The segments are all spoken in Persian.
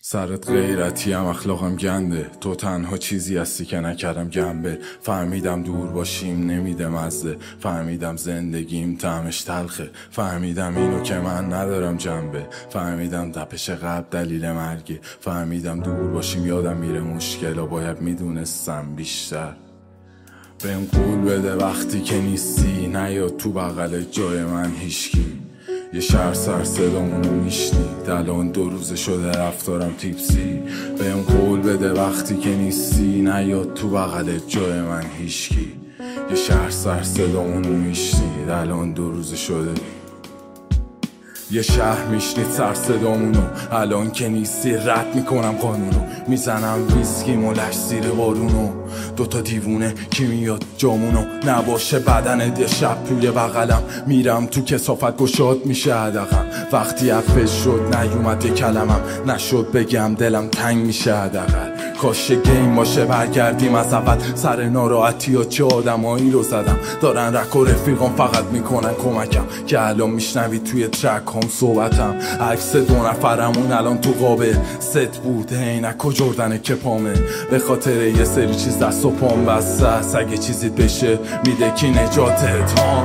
سرت غیرتی هم اخلاقم گنده، تو تنها چیزی هستی که نکردم گنبه. فهمیدم دور باشیم نمیده مزه، فهمیدم زندگیم طعمش تلخه، فهمیدم اینو که من ندارم جنبه، فهمیدم تپش قلب دلیل مرگه، فهمیدم دور باشیم یادم میره مشکل و باید میدونستم بیشتر. بهم قول بده وقتی که نیستی نیاد تو بغل جای من هیشکی. یه شهر سر صدامونو میشنید، الان 2 روزه شده رفتارم تیپسی. بهم قول بده وقتی که نیستی نیاد تو بغل جای من هیشکی. یه شهر سر صدامونو میشنید، الان 2 روزه شده. یه شهر میشنید سر صدامونو، الان که نیستی رد میکنم قانونو، میزنم ویسکی ملش زیر بارونو. 2 تا دیوونه کی میاد جامونو، نباشه بدنت یه شب توی بغلم، میرم تو کثافت گشاد میشه حدقم. وقتی حرفش شد نیومد یه کلمم، نشد بگم دلم تنگ میشه حداقل. کاش گیم باشه برگردیم از اول، سر ناراحتی ها چه آدمایی رو زدم، دارن رک و رفیقام فقط میکنن کمکم، که الان میشنوید توی ترک هم صحبتم. عکس 2 نفرمون الان تو قابل ست بود، عینک و جردنه که پامه، به خاطر یه سری چیز دست و پام بسته، اگه چیزی بشه میده کی نجاتت ها.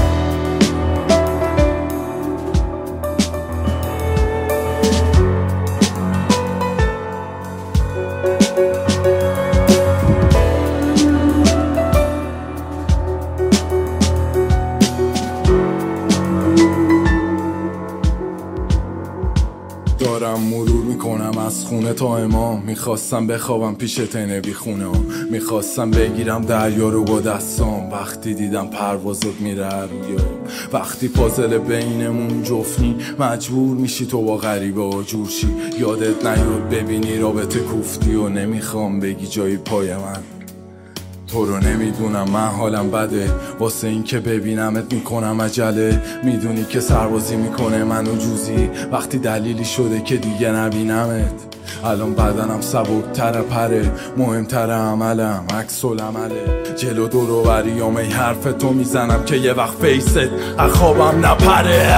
دارم مرور میکنم از خونه تا امام، میخواستم بخوابم پیش تنه بی خونه ها، میخواستم بگیرم دریا رو با دستام، وقتی دیدم پروازت میره روی وقتی پازل بینمون جفنی، مجبور میشی تو با غریبه ها جور شی. یادت نیاد ببینی رابطه کوفتی و نمیخوام بگی جای پای من. تو رو نمیدونم من حالم بده، واسه این که ببینمت میکنم عجله، میدونی که سربازی میکنه منو جوزی، وقتی دلیلی شده که دیگه نبینمت. الان بدنم سبکتر پره، مهمتر عملم عکس العمله، جلو دور و بریام ای حرف تو میزنم که یه وقت فیست اخوابم نپره.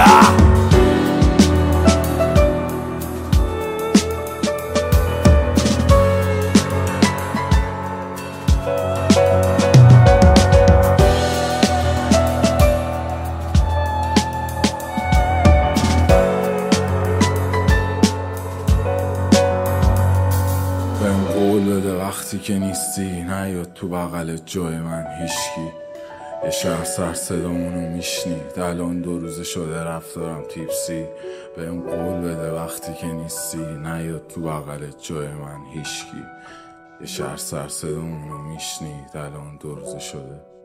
قول بده وقتی که نیستی نیاد تو بغل جای من هیشکی. یه شهر سر صدامونو میشنید، الان 2 روزه شده رفتارم تیپسی. بهم قول بده وقتی که نیستی نیاد تو بغل جای من هیشکی. یه شهر سر صدامونو میشنید، الان 2 روزه شده.